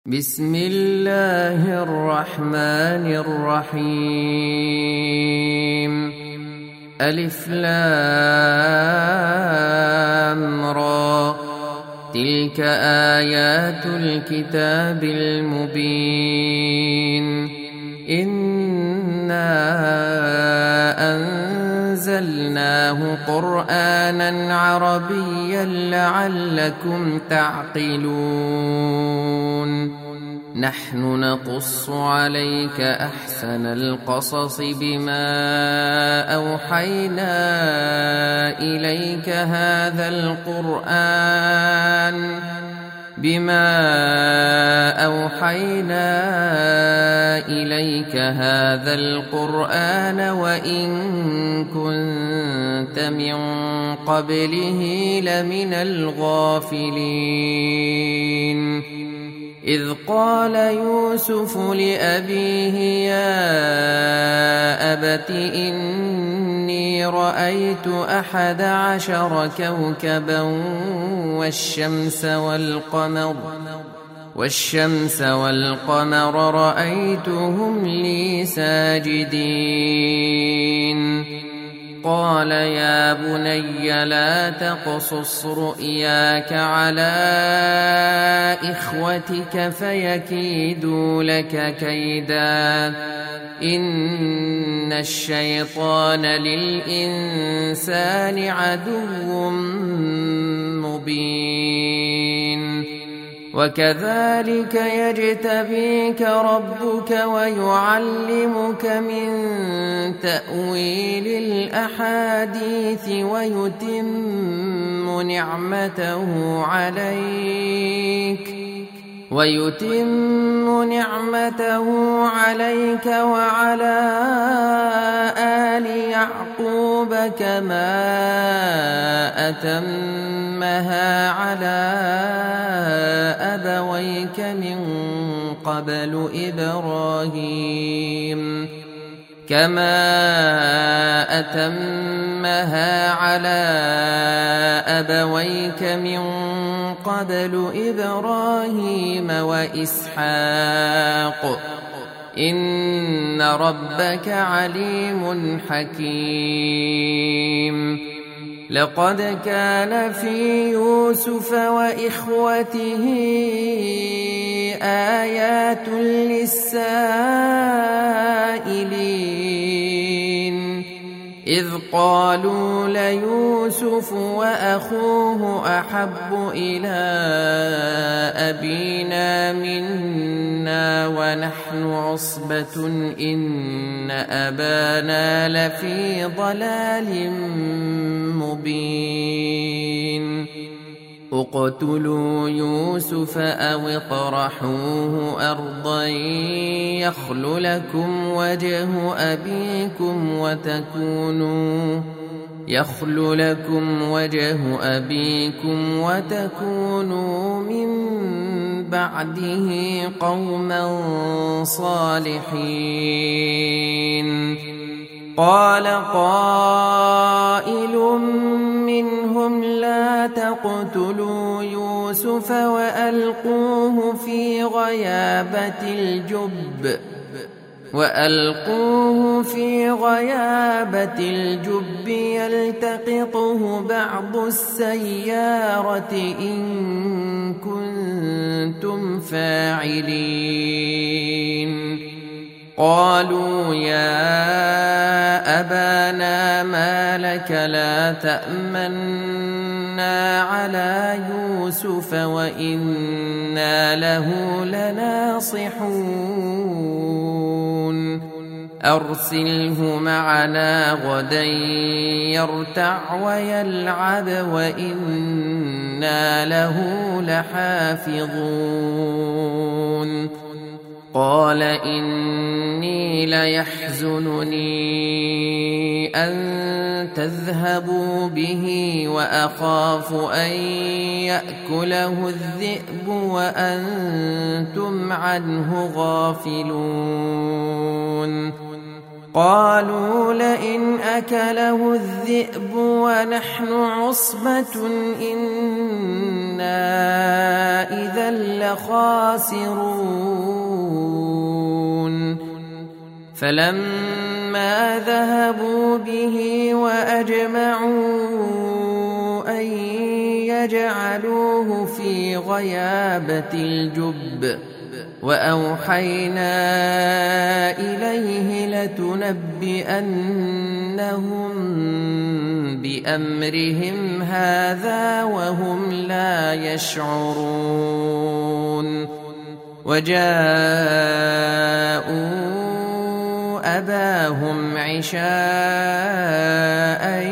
بسم الله الرحمن الرحيم. ألف لام را، تلك آيات الكتاب المبين. إنا أنزلناه قرآنا عربيا لعلكم تعقلون. نحن نقص عليك أحسن القصص بما أوحينا إليك هذا القرآن وإن كنت من قبله لمن الغافلين. إذ قال يوسف لأبيه يا أبت إني رأيت 11 كوكبا والشمس والقمر رأيتهم لي ساجدين. قال يا بني لا تقصص رؤياك على إخوتك فيكيدوا لك كيدا، إن الشيطان للإنسان عدو مبين. وكذلك يجتبيك ربك ويعلمك من تأويل الأحاديث ويتم نعمته عليك وعلى آل يعقوب كما أتمها على أبويك من قبل إبراهيم وإسحاق، إن ربك عليم حكيم. لقد كان في يوسف وإخوته آيات للسائلين، إذ قالوا ليوسف وأخوه أحب إلى أبينا منا ونحن عصبة إن أبانا لفي ضلال مبين. اقتلوا يوسف أو اطرحوه أرضا يخل لكم وجه أبيكم وتكونوا من بعده قوما صالحين. قال قائل منهم لا تقتلوا يوسف وألقوه في غيابة الجب يلتقطه بعض السيارة إن كنتم فاعلين. قالوا يا أبانا ما لك لا تأمنا على يوسف وإنا له لناصحون، أرسله معنا غدا يرتع ويلعب وإنا له لحافظون. قال إني ليحزنني أن تذهبوا به وأخاف أن يأكله الذئب وأنتم عنه غافلون. قالوا لئن أكله الذئب ونحن عصبة إنا إذا لخاسرون فلما ذهبوا به وأجمعوا أن يجعلوه في غيابة الجب وأوحينا إليه لتنبئنهم بأمرهم هذا وهم لا يشعرون وجاءوا أباهم عشاء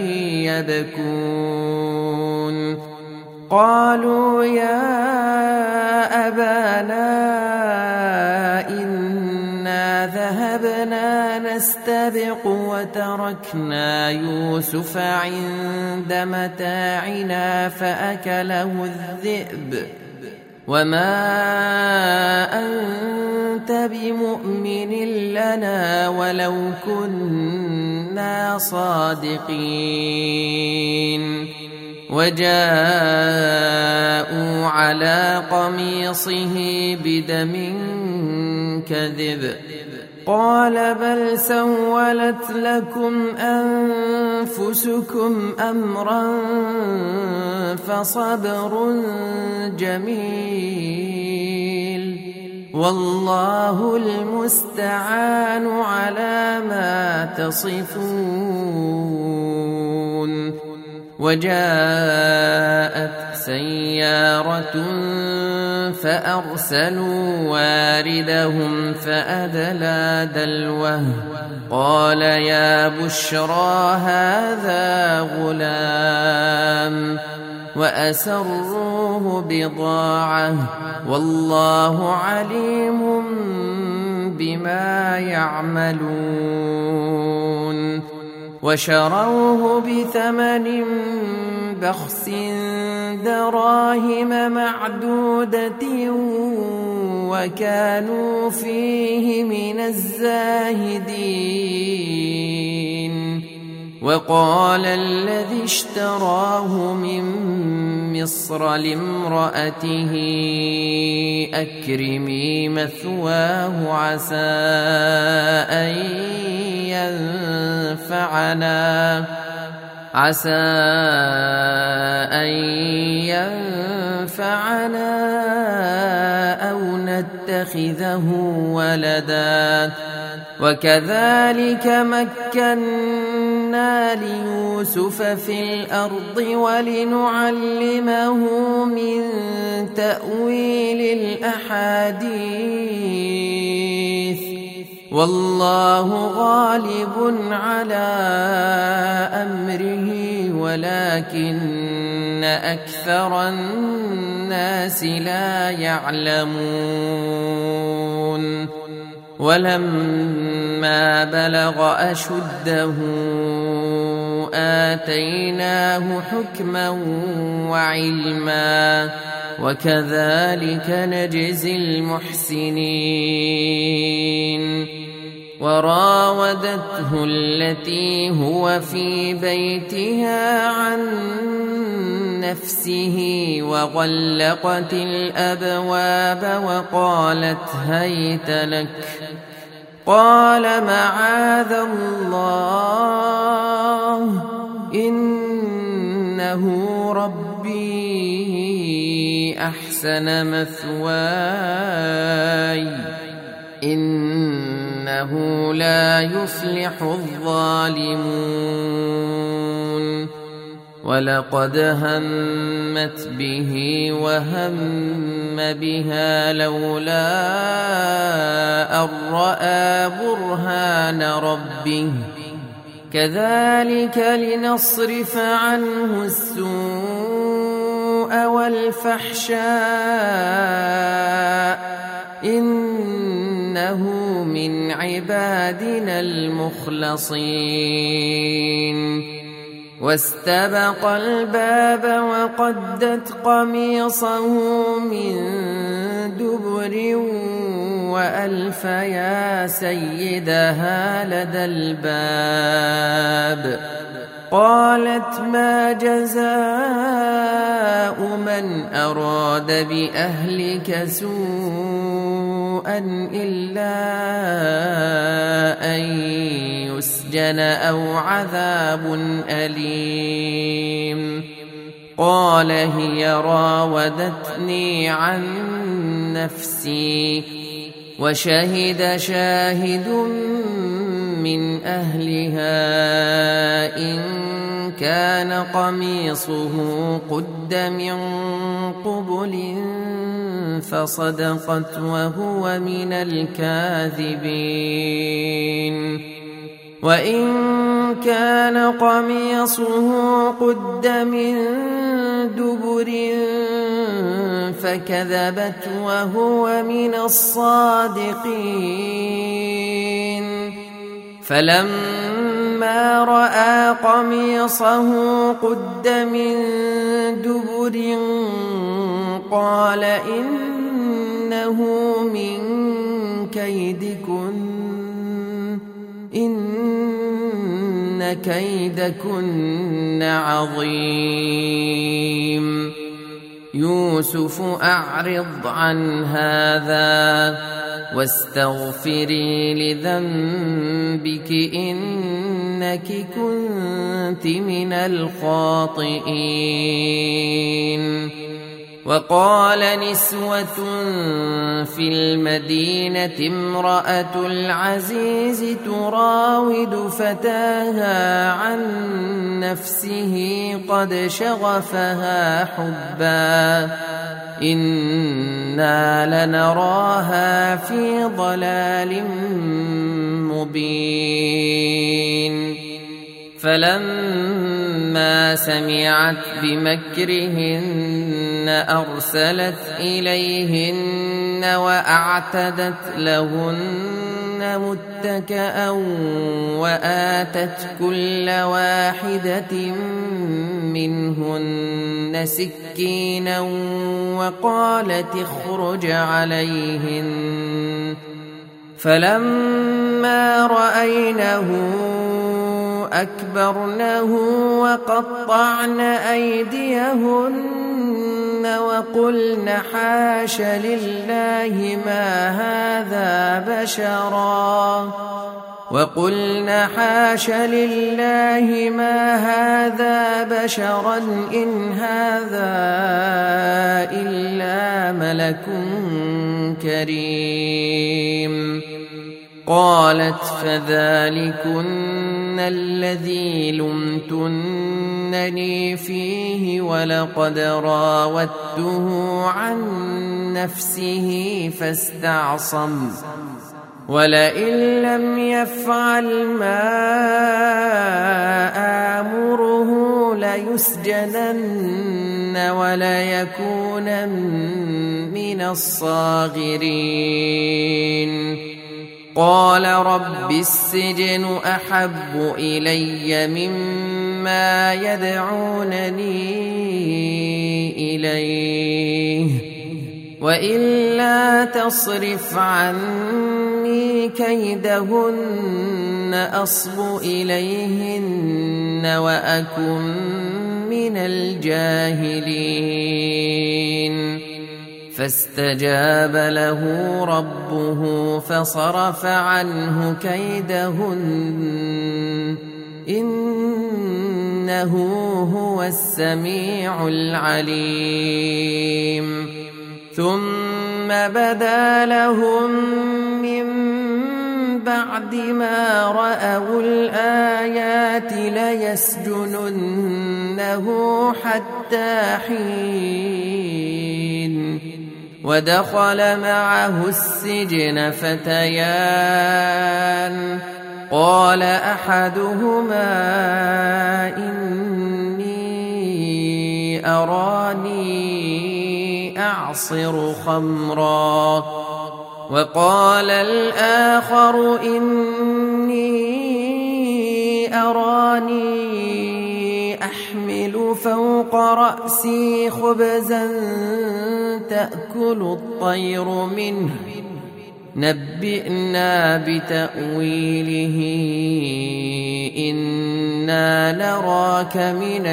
يبكون قالوا يا أبانا إنا ذهبنا نستبق وتركنا يوسف عند متاعنا فأكله الذئب وما أنت بمؤمن لنا ولو كنا صادقين وجاءوا على قميصه بدم كذب قال بل سولت لكم أنفسكم أمرا فصبر جميل والله المستعان على ما تصفون وجاءت سيارة فأرسلوا واردهم فأدلى دلوه قال يا بشرى هذا غلام وأسروه بضاعة والله عليم بما يعملون وشروه بثمن بخس دراهم معدودة وكانوا فيه من الزاهدين وقال الذي اشتراه من مصر لامرأته أكرمي مثواه عسى أن ينفعنا أو نتخذه ولدا وكذلك مكنا ليوسف في الأرض ولنعلمه من تأويل الأحاديث والله غالب على أمره ولكن أكثر الناس لا يعلمون ولما بلغ أشده آتيناه حكما وعلما وكذلك نجزي المحسنين وراودته التي هو في بيتها عن نفسه وغلقت الأبواب وقالت هيت لك قال معاذ الله إنه ربي أحسن مثواي إنه لا يفلح الظالمون ولقد همت به وهم بها لولا أن رأى برهان ربه كذلك لنصرف عنه السوء والفحشاء إنه من عبادنا المخلصين واستبق الباب وقدت قميصه من دبر وألف يا سيدها لدى الباب. قالت ما جزاء من أراد بأهلك سوءا إلا أن يسجن أو عذاب أليم. قال هي راودتني عن نفسي وشهد شاهد من أهلها إن كان قميصه قد من قبل فصدقت وهو من الكاذبين. وإن كان قميصه قد من دبر فكذبت وهو من الصادقين. فلما رأى قميصه قد من دبر قال إنه من كيدكن إن كيدكن عظيم. يوسف أعرض عن هذا واستغفري لذنبك إنك كنت من الخاطئين. وقال نسوة في المدينة امرأة العزيز تراود فتاها عن نفسه قد شغفها حبا إنا لنراها في ضلال مبين. فلما سمعت بمكرهن أرسلت إليهن وأعتدت لهن متكأ وآتت كل واحدة منهن سكينا وقالت اخرج عليهن. فلما رأينه أكبرنه وقطعن أيديهن وقلن حاش لله ما هذا بشرا إن هذا إلا ملك كريم. قالت فذلكن الذي لمتنني فيه ولقد راودته عن نفسه فاستعصم ولئن لم يفعل ما آمره ليسجنن وليكون من الصاغرين. قال رب السجن أحب إلي مما يدعونني إليه وإلا تصرف عني كيدهن أصب إليهن وأكن من الجاهلين. فاستجاب له ربه فصرف عنه كيدهن إنه هو السميع العليم. ثم بدا لهم من بعد ما رأوا الآيات ليسجننه حتى حين. ودخل معه السجن فتيان قال أحدهما إني أراني أعصر خمرا وقال الآخر إني أراني أحمل فوق رأسي خبزا تأكل الطير منه نبئنا بتأويله إنا نراك من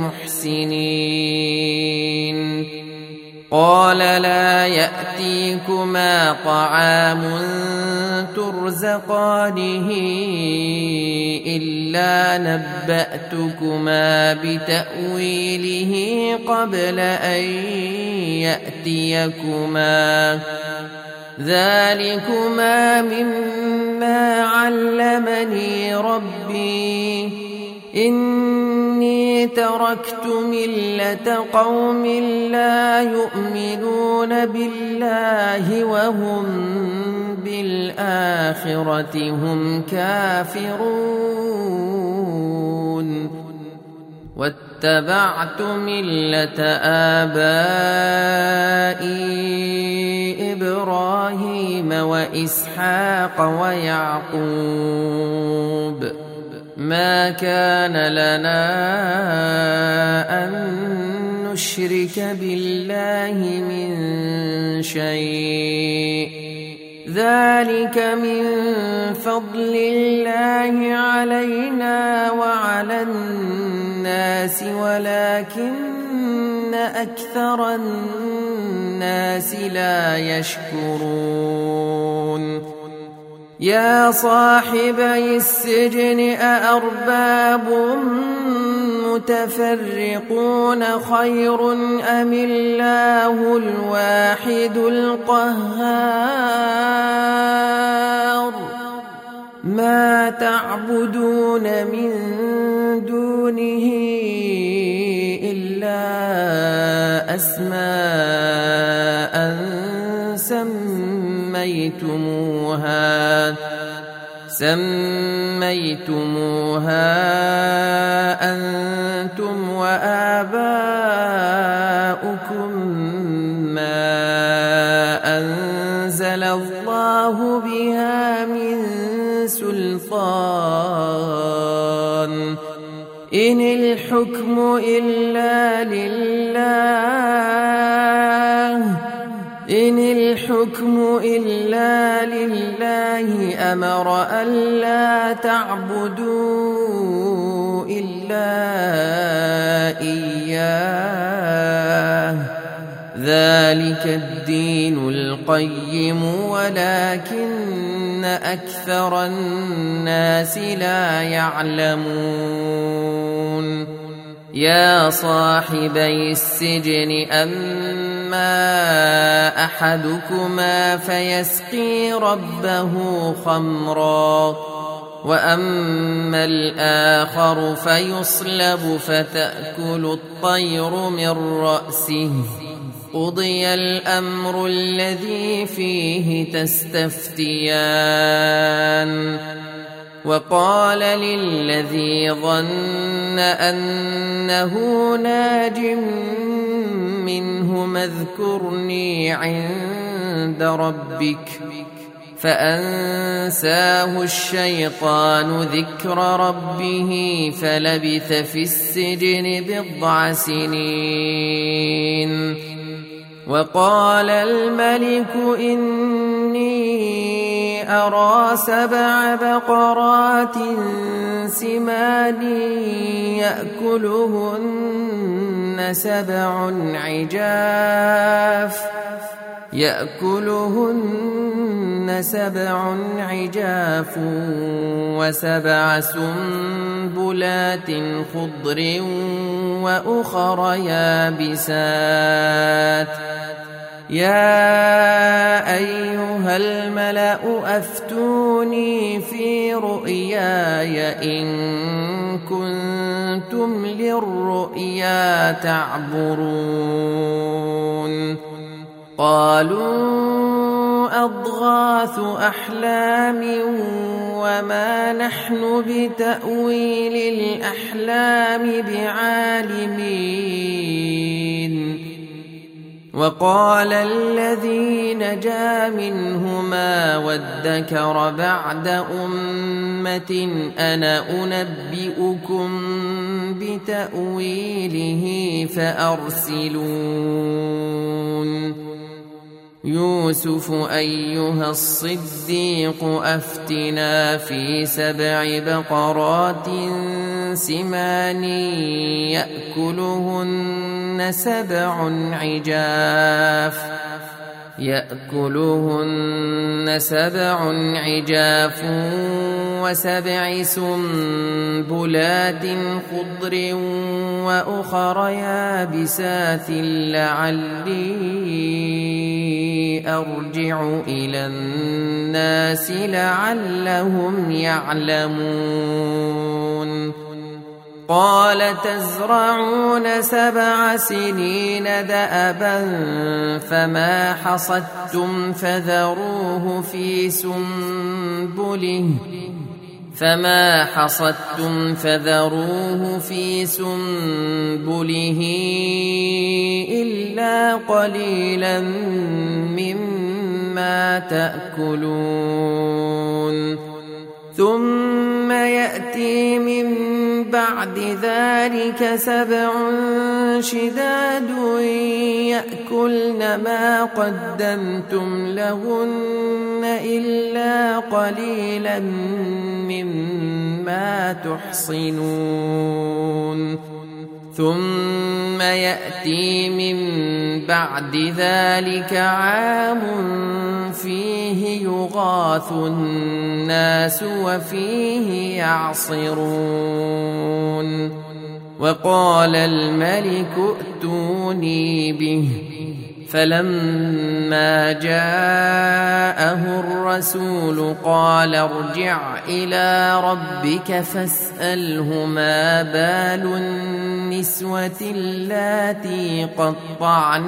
المحسنين قال لا يأتيكما طعام ترزقانه إلا نبأتكما بتأويله قبل أن يأتيكما ذلكما مما علمني ربي إني تركت ملة قوم لا يؤمنون بالله وهم بالآخرة هم كافرون واتبعت ملة آبائي إبراهيم وإسحاق ويعقوب ما كان لنا أن نشرك بالله من شيء ذلك من فضل الله علينا وعلى الناس ولكن أكثر الناس لا يشكرون يا صاحبي السجن أأرباب متفرقون خير أم الله الواحد القهار ما تعبدون من دونه إلا أسماء سميتموها أنتم وآباؤكم ما أنزل الله بها من سلطان إن الحكم إلا لله أمر ألا تعبدوا إلا إياه ذلك الدين القيم ولكن أكثر الناس لا يعلمون يا صاحبي السجن أما أحدكما فيسقي ربه خمرا وأما الآخر فيصلب فتأكل الطير من رأسه قضي الأمر الذي فيه تستفتيان وقال للذي ظن أنه ناج منه اذكرني عند ربك فأنساه الشيطان ذكر ربه فلبث في السجن 9 سنين وقال الملك إني أرى 7 بقرات سمان يأكلهن 7 عجاف و7 سنبلات خضر وأخر يابسات يا أيها الملأ أفتوني في رؤياي إن كنتم للرؤيا تعبرون قالوا أضغاث أحلام وما نحن بتأويل الأحلام بعالمين وقال الذي نجا منهما وادكر بعد أمة أنا أنبئكم بتأويله فأرسلون يوسف أيها الصديق أفتنا في 7 بقرات سمان يأكلهن 7 عجاف و7 سنبلات خضر وأخر يابسات لعلي أرجع إلى الناس لعلهم يعلمون قال تزرعون 7 سنين دأبا فما حصدتم فذروه في سنبله إلا قليلا مما تأكلون ثم يأتي من بعد ذلك 7 شداد يأكلن ما قدمتم لهن إلا قليلا مما تحصنون ثم يأتي من بعد ذلك عام فيه يغاث الناس وفيه يعصرون وقال الملك ائتوني به فلما جاءه الرسول قال ارجع إلى ربك فاسأله ما بال النسوة اللاتي قطعن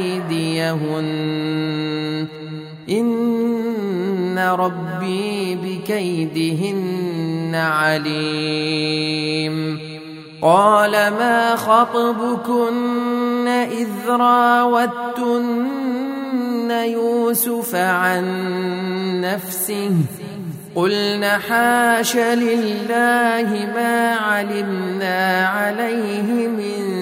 أيديهن إن ربي بكيدهن عليم قال ما خطبكن إذ راوتن يوسف عن نفسه قلنا حاش لله ما علمنا عليه من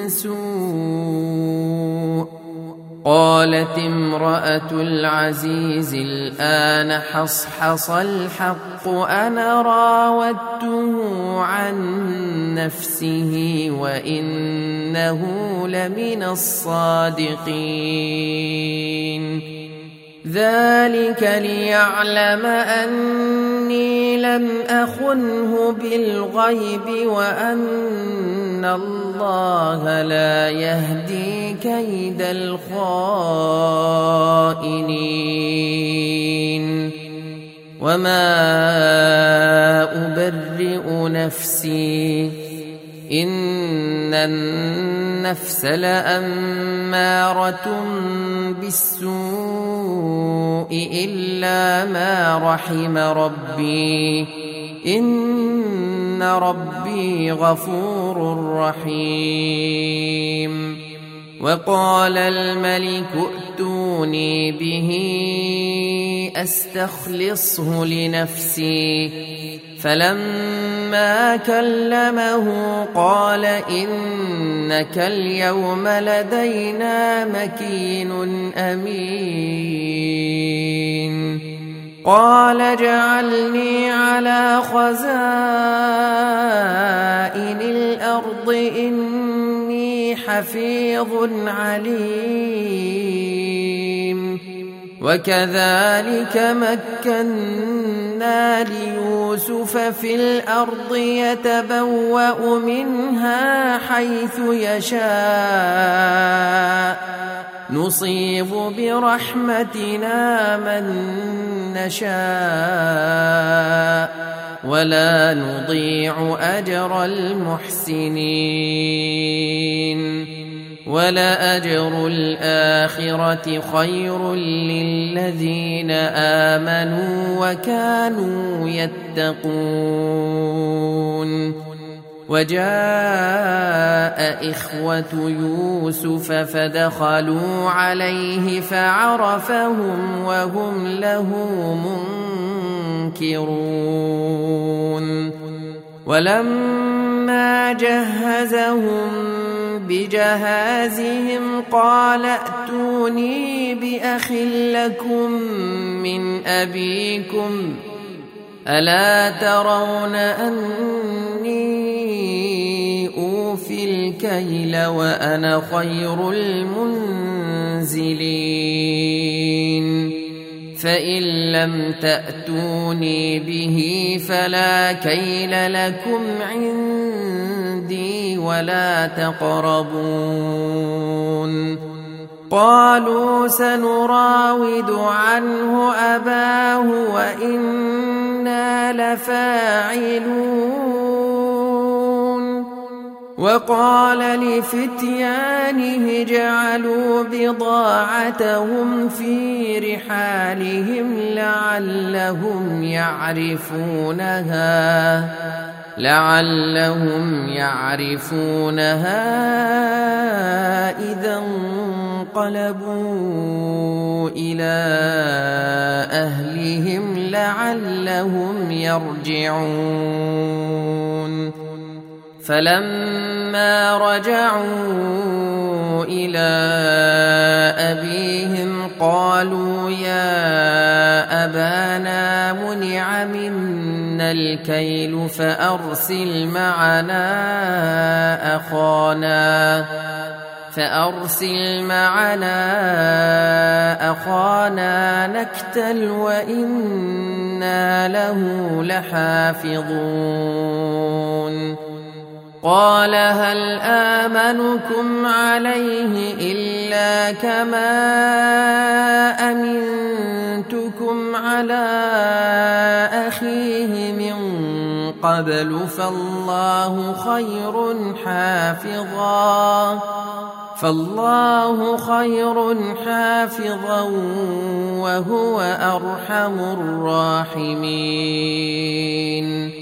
سوء قالت امرأة العزيز الآن حصحص الحق أنا راودته عن نفسه وإنه لمن الصادقين ذلك ليعلم أني لم أخنه بالغيب وأن الله لا يهدي كيد الخائنين وما أبرئ نفسي إن النفس لأمارة بالسوء إلا ما رحم ربي إن ربي غفور رحيم وقال الملك ائتوني به أستخلصه لنفسي فلما كلمه قال إنك اليوم لدينا مكين أمين قال اجعلني على خزائن الأرض إني حفيظ عليم وكذلك مكنا ليوسف في الأرض يتبوأ منها حيث يشاء نصيب برحمتنا من نشاء ولا نضيع أجر المحسنين ولأجر الآخرة خير للذين آمنوا وكانوا يتقون وجاء إخوة يوسف فدخلوا عليه فعرفهم وهم له منكرون ولما جهزهم بجهازهم قال ائتوني أخ لكم من أبيكم ألا ترون أني أوفي الكيل وأنا خير المنزلين فإن لم تأتوني به فلا كيل لكم عندي ولا تقربون قالوا سنراود عنه أباه وإنا لفاعلون وقال لفتيانه اجعلوا بضاعتهم في رحالهم لعلهم يعرفونها إذا انقلبوا إلى أهلهم لعلهم يرجعون فلما رجعوا إلى أبيهم قالوا يا أبانا منع منا الكيل فأرسل معنا أخانا نكتل وإنا له لحافظون قال هل آمنكم عليه إلا كما أمنتكم على أخيه من قبل فالله خير حافظا وهو أرحم الراحمين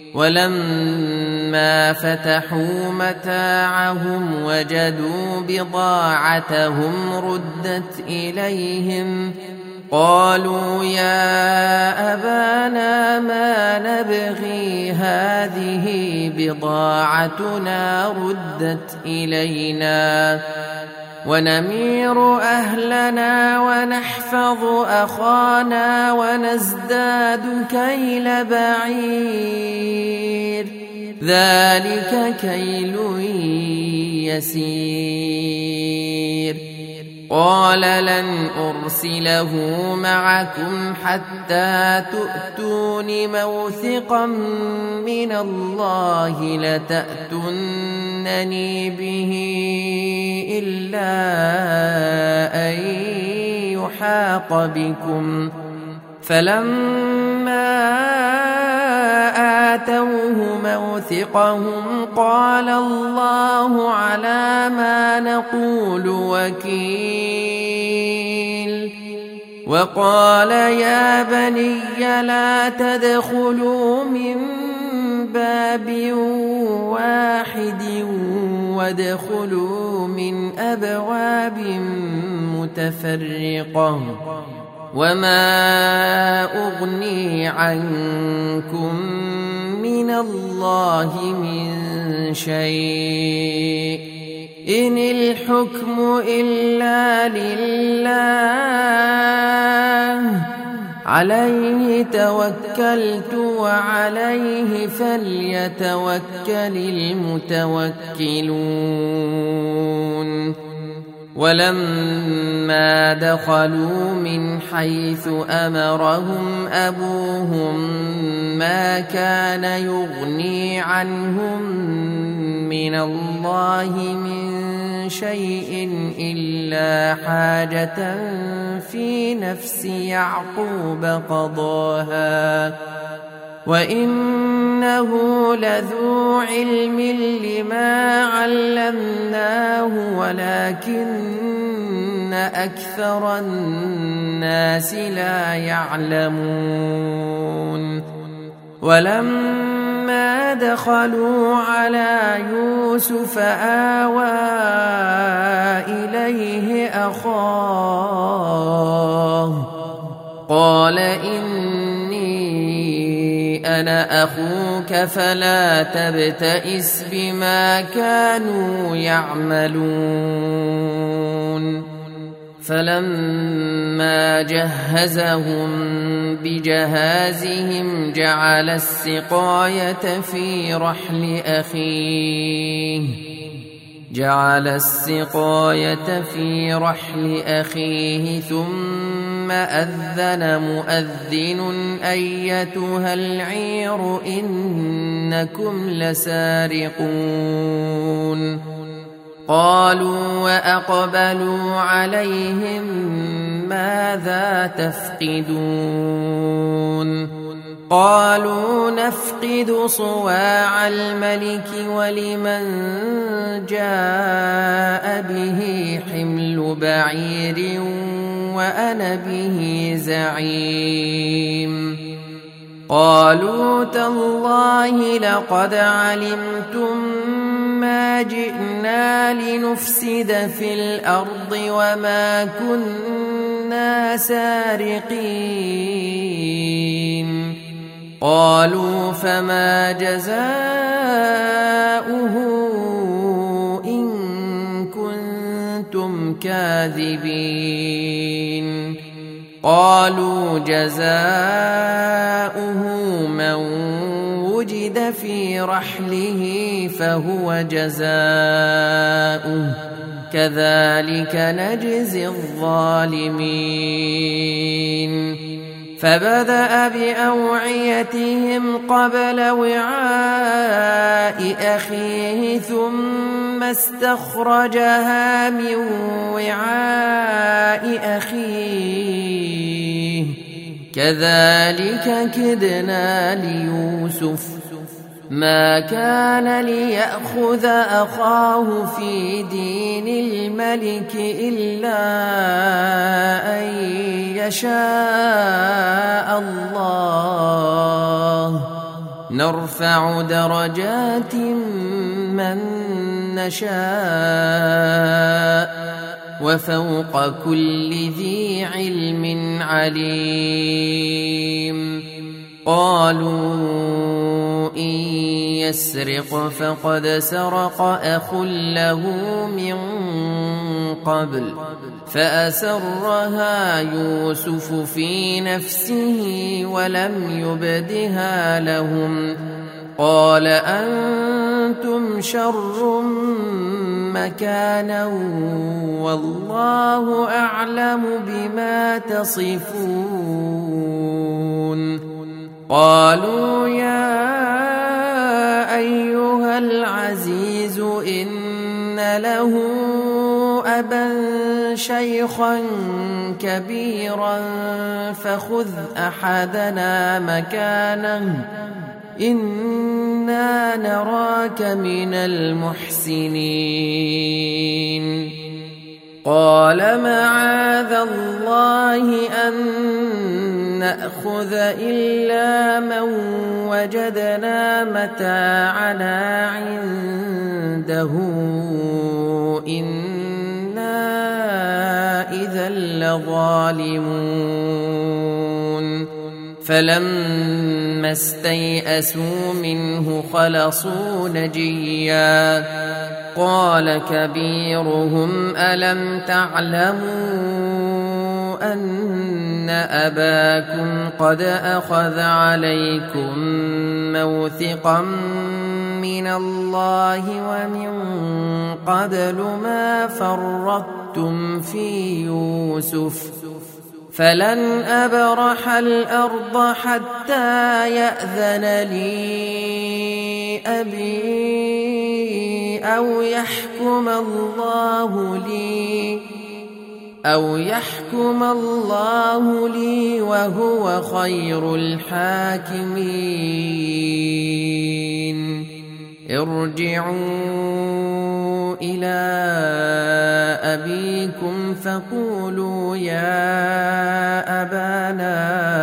ولما فتحوا متاعهم وجدوا بضاعتهم ردت إليهم قالوا يا أبانا ما نبغي هذه بضاعتنا ردت إلينا ونمير أهلنا ونحفظ أخانا ونزداد كيل بعير ذلك كيل يسير قال لن أرسله معكم حتى تؤتون موثقا من الله لتأتونني به إلا أن يحاط بكم فلما آتوه موثقهم قال الله على ما نقول وكيل وقال يا بني لا تدخلوا من باب واحد وادخلوا من أبواب متفرقة وما أغني عنكم من الله من شيء إن الحكم إلا لله عليه توكلت وعليه فليتوكل المتوكلون ولما دخلوا من حيث أمرهم أبوهم ما كان يغني عنهم من الله من شيء إلا حاجة في نفس يعقوب قضاها وإنه لذو علم لما علمناه ولكن أكثر الناس لا يعلمون ولما دخلوا على يوسف آوى إليه أخاه قال أنا أخوك فلا تبتئس بما كانوا يعملون فلما جهزهم بجهازهم جعل السقاية في رحل أخيه ثم أذن مؤذن أيتها العير إنكم لسارقون قالوا وأقبلوا عليهم ماذا تفقدون قالوا نفقد صواع الملك ولمن جاء به حمل بعير وأنا به زعيم قالوا تالله لقد علمتم ما جئنا لنفسد في الأرض وما كنا سارقين قالوا فما جزاؤه إن كنتم كاذبين قالوا جزاؤه من وجد في رحله فهو جزاؤه كذلك نجزي الظالمين فبدأ بأوعيتهم قبل وعاء أخيه ثم استخرجها من وعاء أخيه كذلك كدنا ليوسف ما كان ليأخذ أخاه في دين الملك إلا أن يشاء الله نرفع درجات من نشاء وفوق كل ذي علم عليم قالوا إن يسرق فقد سرق أخ له من قبل فأسرها يوسف في نفسه ولم يبدها لهم قال أنتم شر مكانا والله أعلم بما تصفون قالوا يا أيها العزيز إن له أبا شيخا كبيرا فخذ أحدنا مكانه إنا نراك من المحسنين قال معاذ الله أن نأخذ إلا من وجدنا متاعنا عنده إنا إذا لظالمون فلما استيئسوا منه خلصوا نجيا قال كبيرهم ألم تعلموا أن أباكم قد أخذ عليكم موثقا من الله ومن قبل ما فرطتم في يوسف فلن أبرح الأرض حتى يأذن لي أبي أو يحكم الله لي وهو خير الحاكمين ارجعوا إلى أبيكم فقولوا يا أبانا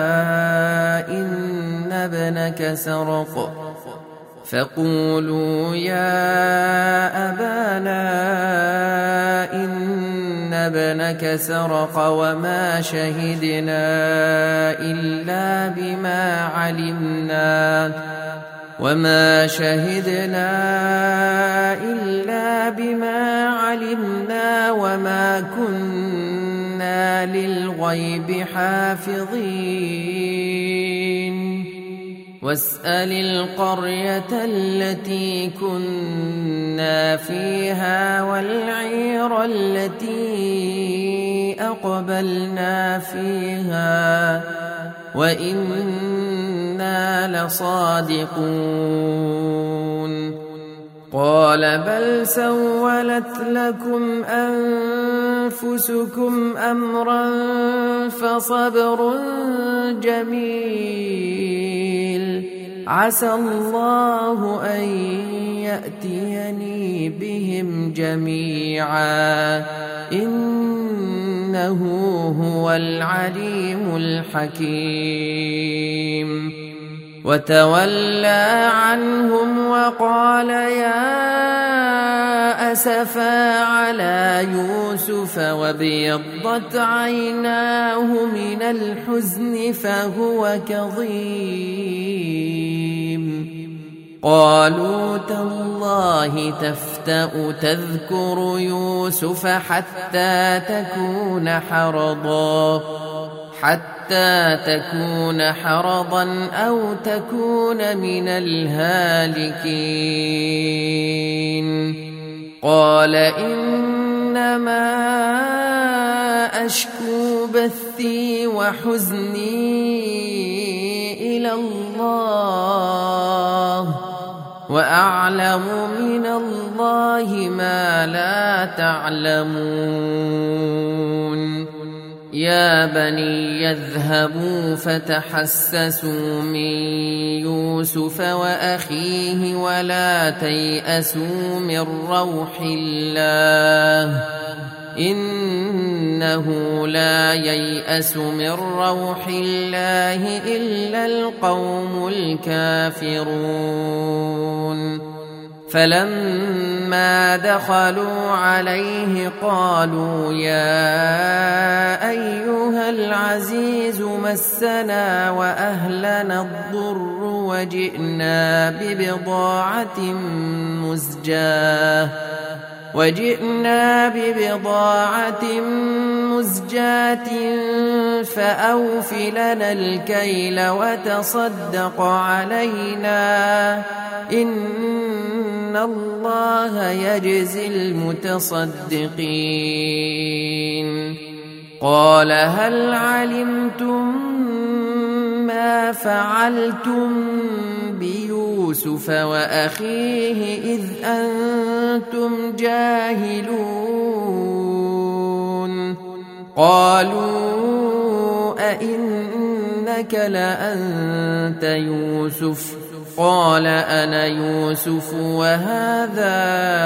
إن ابنك سرق وما شهدنا إلا بما علمنا وما كنا كنا للغيب حافظين واسأل القرية التي كنا فيها والعير التي أقبلنا فيها وإنا لصادقون قال بل سولت لكم أنفسكم أمرا فصبر جميل عسى الله أن يأتيني بهم جميعا إنه هو العليم الحكيم وتولى عنهم وقال يا أسفا على يوسف وابيضت عيناه من الحزن فهو كظيم قالوا تالله تفتأ تذكر يوسف حتى تكون حرضا أو تكون من الهالكين قال إنما أشكو بثي وحزني إلى الله وأعلم من الله ما لا تعلمون يا بني يذهبوا فتحسسوا من يوسف وأخيه ولا تيأسوا من روح الله إنه لا ييأس من روح الله إلا القوم الكافرون فلما دخلوا عليه قالوا يا أيها العزيز مسنا وأهلنا الضر وجئنا ببضاعة مزجاة فأوف لنا الكيل وتصدق علينا إن الله يجزي المتصدقين قال هل علمتم ما فعلتم بيوسف وأخيه إذ أنتم جاهلون قالوا أئنك لأنت يوسف قال أنا يوسف وهذا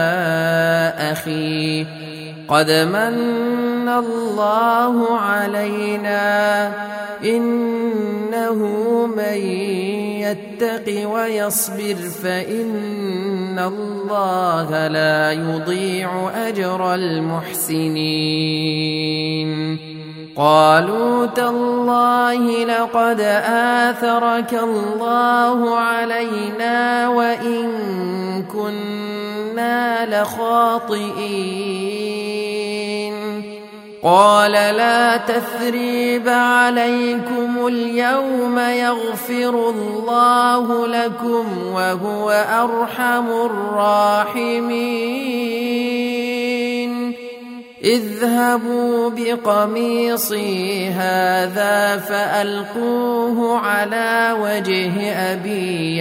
أخي قد من الله علينا إنه من يتق ويصبر فإن الله لا يضيع أجر المحسنين قالوا تالله لقد آثرك الله علينا وإن كنا لخاطئين قال لا تثريب عليكم اليوم يغفر الله لكم وهو أرحم الراحمين اذهبوا بقميصي هذا فألقوه على وجه أبي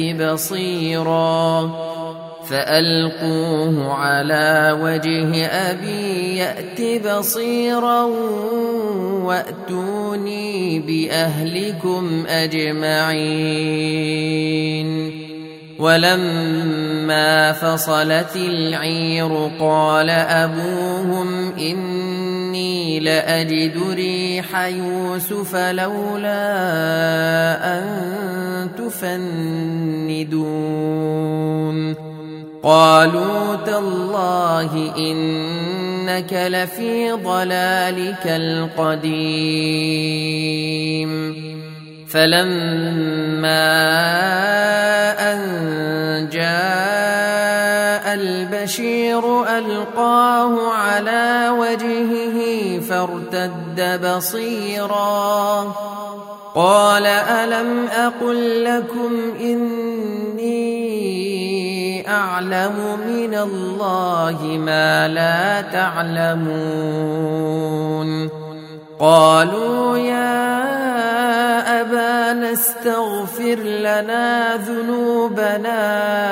يأت بصيرا وأتوني بأهلكم أجمعين ولما فصلت العير قال أبوهم إني لأجد ريح يوسف لولا أن تفندون قالوا تالله إنك لفي ضلالك القديم فلما أن جاء البشير ألقاه على وجهه فارتد بصيرا قال ألم أقل لكم إني أعلم من الله ما لا تعلمون قالوا يا أبانا استغفر لنا ذنوبنا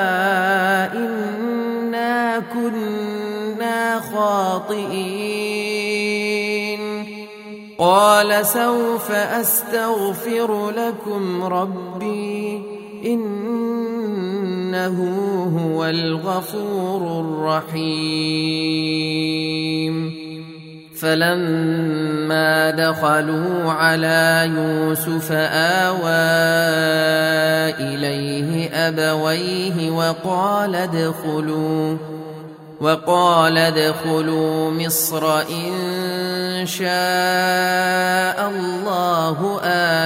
إنا كنا خاطئين قال سوف أستغفر لكم ربي إنه هو الغفور الرحيم فلما دخلوا على يوسف آوى إليه أبويه وقال ادخلوا مصر إن شاء الله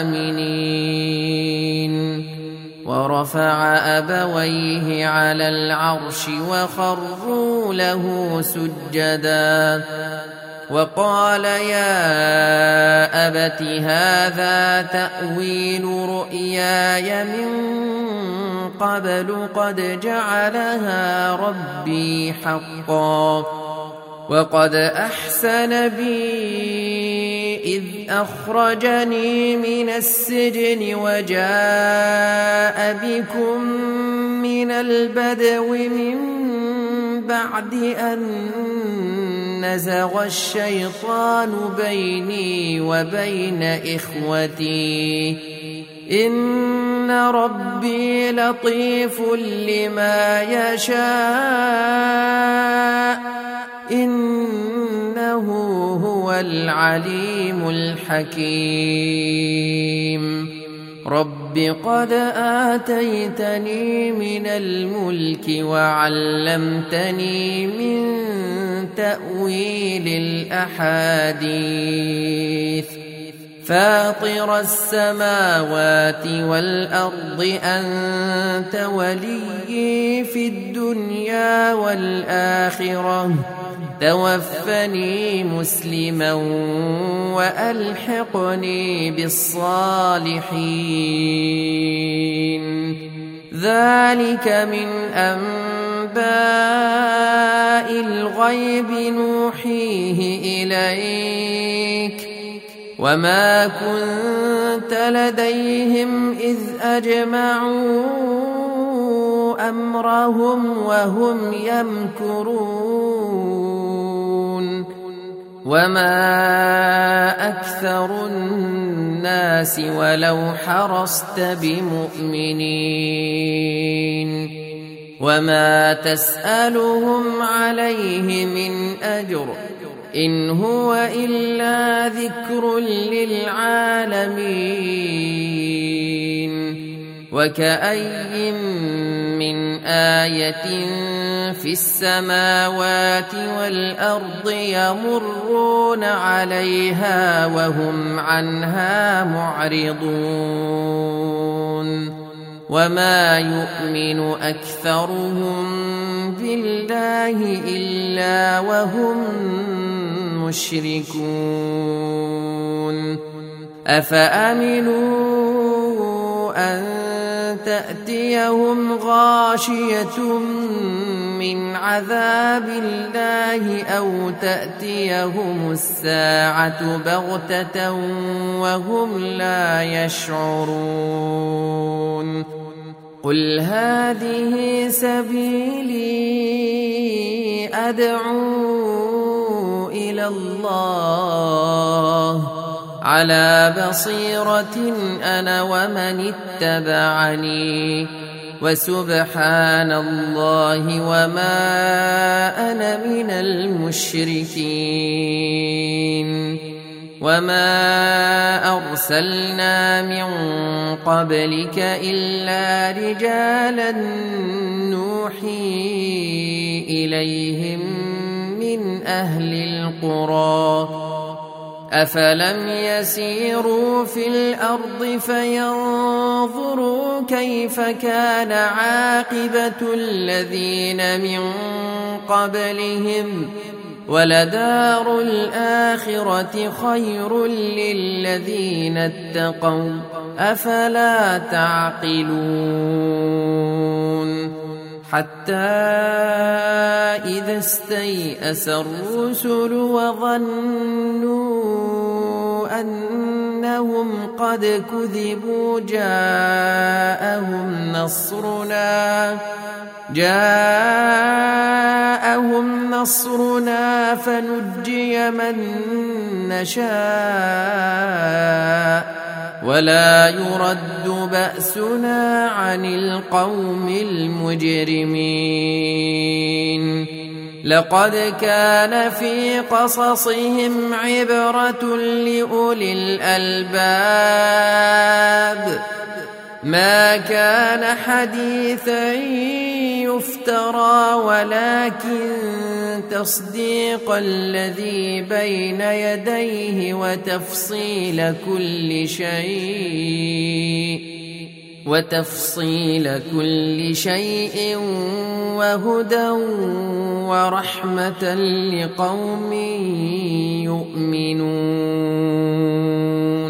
آمنين ورفع أبويه على العرش وخروا له سجدا وقال يا أبت هذا تأويل رؤياي من قبل قد جعلها ربي حقا وقد أحسن بي إذ أخرجني من السجن وجاء بكم من البدو من بعد أن نزغ الشيطان بيني وبين إخوتي إن ربي لطيف لما يشاء إنه هو العليم الحكيم رب قد آتيتني من الملك وعلمتني من تأويل الأحاديث فاطر السماوات والأرض أنت وليي في الدنيا والآخرة توفني مسلما وألحقني بالصالحين ذلك من أنباء الغيب نوحيه إليك وما كنت لديهم إذ أجمعوا أمرهم وهم يمكرون وما أكثر الناس ولو حرصت بمؤمنين وما تسألهم عليه من أجر إن هو إلا ذكر للعالمين وكأي من آية في السماوات والأرض يمرون عليها وهم عنها معرضون وما يؤمن أكثرهم بالله إلا وهم مشركون أفأمنوا أن تأتيهم غاشية من عذاب الله أو تأتيهم الساعة بغتة وهم لا يشعرون قل هذه سبيلي أدعو إلى الله على بصيرة أنا ومن اتبعني وسبحان الله وما أنا من المشركين وما أرسلنا من قبلك إلا رجالا نوحي إليهم من أهل القرى أفلم يسيروا في الأرض فينظروا كيف كان عاقبة الذين من قبلهم ولدار الآخرة خير للذين اتقوا أفلا تعقلون حتى إذا استيأس الرسل وظنوا أنهم قد كذبوا جاءهم نصرنا فنجي من نشاء ولا يرد بأسنا عن القوم المجرمين لقد كان في قصصهم عبرة لأولي الألباب ما كان حديثا يفترى ولكن تصديق الذي بين يديه وتفصيل كل شيء وهدى ورحمة لقوم يؤمنون